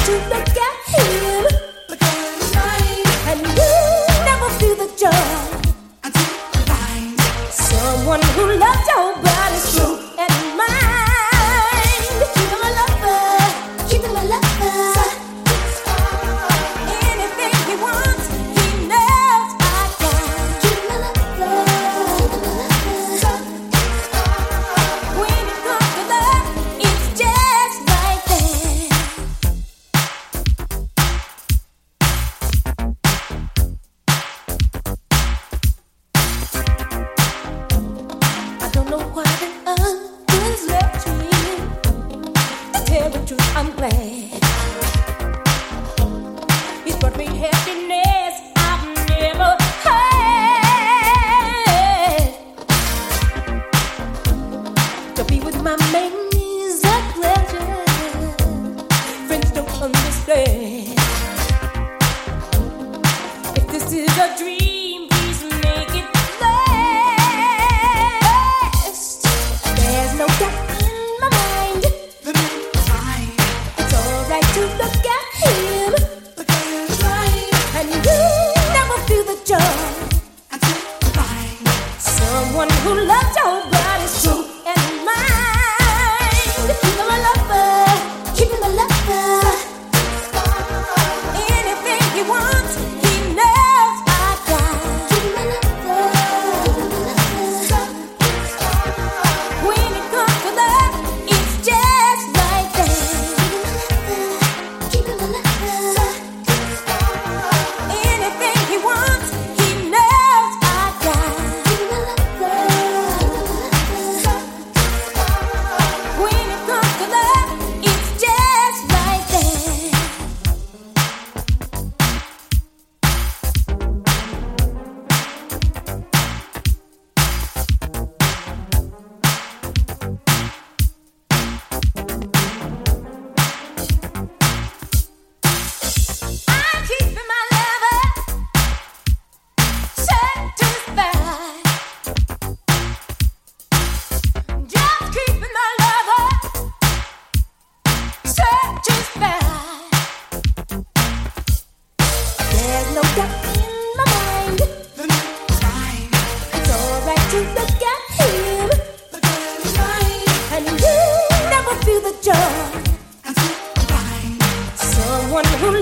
to look at him. The girl is mine, and you never feel the joy until you find someone who loves your body, soul, and mind. Keep him a lover, keep him a lover. Anything he wants, he knows I got. Keep him a lover, keep him a lover. When it comes to love, it's just right there. I don't know why the others left you. To tell the truth, I'm glad. He's brought me happiness I've never had. To be with my man is a pleasure. Friends don't understand. If this is a dream, please make it last. There's no doubt in my mind. The man is mine. It's alright to look at him. The girl is mine, and you never feel the joy until you find someone who loves your body, soul, and mind. Keep him a lover, keep him a lover. Anything he wants, he knows I got. Keep him a lover, keep him a lover. When it comes to love, it's just right there. Keep him a lover, anything he wants, he knows I got. Keep him a lover, when it comes to love, it's just right there. I'm keeping my lover satisfied. Just keeping my lover satisfied. There's no doubt in my mind. The man is mine. It's alright to look at him. The girl is mine, and you never feel the joy until you find someone who